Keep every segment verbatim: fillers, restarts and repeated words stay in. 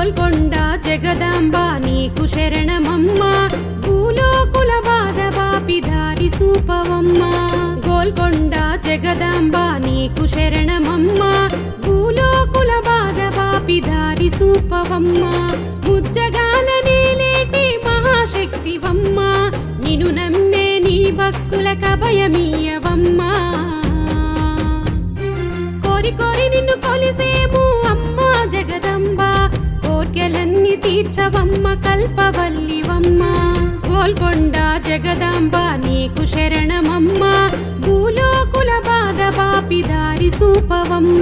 గోల్కొండ జగదాంబ నీకు శరణమమ్మ, భూలోకుల బాధ బాపి దారి సూపవమ్మ. గోల్కొండ జగదాంబ నీకు శరణమమ్మ, భూలోకుల బాధ బాపి దారి సూపవమ్మ. ముజ్జగాల నీలేటి మహాశక్తివమ్మ, నిన్ను నమ్మే నీ భక్తుల కభయమీయవమ్మ. కోరి కోరి నిన్ను కొలిసేము అమ్మ జగదంబ, కోర్కెలన్నీ తీర్చవమ్మ కల్పవల్లివమ్మ. గోల్కొండ జగదాంబ నీకు శరణమమ్మ, భూలోకుల బాధ బాపి దారి సూపవమ్మ.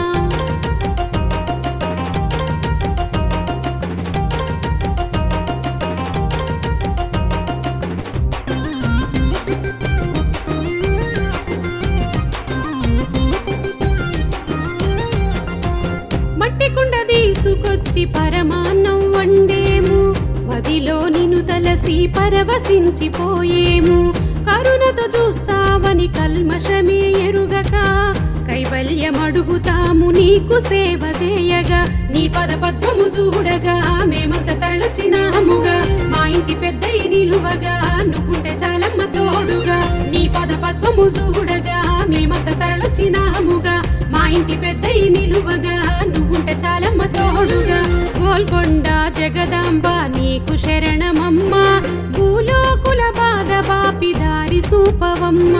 మట్టి కుండ తీసుకొచ్చి పరమాన్నం వండేము, మదిలో నిన్ను తలసి పరవశించిపోయేము. కరుణతో చూస్తావని కల్మషమే ఎరుగక, కైవల్యమడుగుతాము నీకు సేవ చేయగా. నీ పద పద్మము చూడగా మేమంత తరలొచ్చినాముగా, మా ఇంటి పెద్దయి నిలువగా నువ్వుంటే చాలమ్మ తోడుగా. నీ పద పద్మము చూడగా మేమంత తరలొచ్చినాముగా, మా ఇంటి పెద్దయి నిలువగా నువ్వుంటే చాలమ్మ తోడుగా. గోల్కొండ జగదాంబ నీకు శరణమమ్మ, భూలోకుల బాధ బాపి దారి సూపవమ్మ.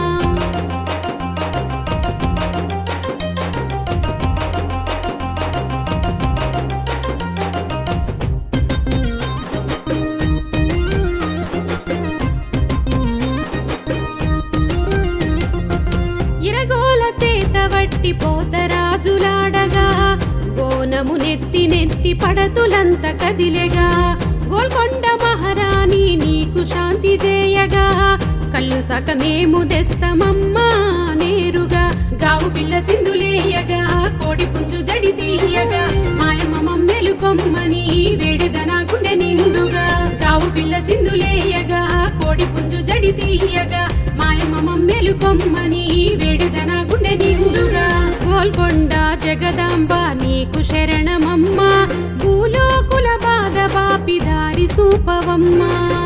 ఇరగోల చేత వట్టి పోతరాజులాడగా, బోనము నెత్తి నెత్తి పడతులంత కదిలెగా. గోల్కొండ మహారాణి నీకు శాంతి చేయగా, కళ్ళు సకమేము తెస్తమమ్మా నేరుగా. గావు పిల్ల చిందులేయగా, కోడి పుంజు జడి తీయగా, మాయమ్మ మమ్మెలు కొమ్మని వేడెదన గుండె నిండుగా. గావు పిల్ల చిందులేయగా, కోడి పుంజు జడి తీయగా, మాయమ్మ మమ్మెలు కొమ్మని వేడెదన గుండె నిండుగా. గోల్కొండ జగదాంబ నీకు శరణమమ్మ, భూలోకుల బాధ బాపి దారి సూపవమ్మ.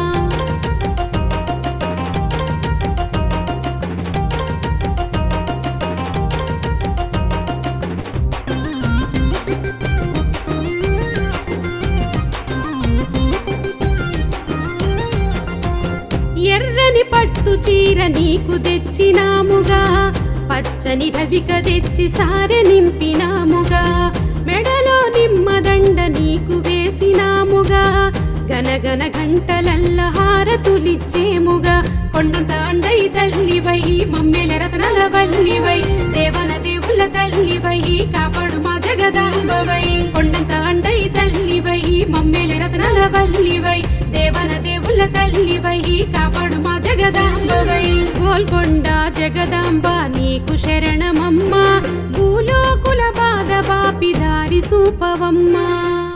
ఎర్రని పట్టు చీర నీకు తెచ్చినాముగా, పచ్చని రవిక తెచ్చి సారె నింపినాముగా. మెడలో నిమ్మదండ నీకు వేసినాముగా, గనగన గంటలల్ల హారతులిచ్చేముగా. కొండంత అండై తల్లివై మమ్మెల రతనల వల్లివై, దేవన దేవుల తల్లివై కాపాడు మా జగదాంబవై. కొండంత అండై తల్లివై మమ్మెల రతనల వల్లివై, దేవన దేవుల తల్లివై కాపాడు మా జగదాంబవై. గోల్కొండ జగదాంబ నీకు శరణమమ్మ, భూలోకుల బాధ బాపి దారి సూపవమ్మ.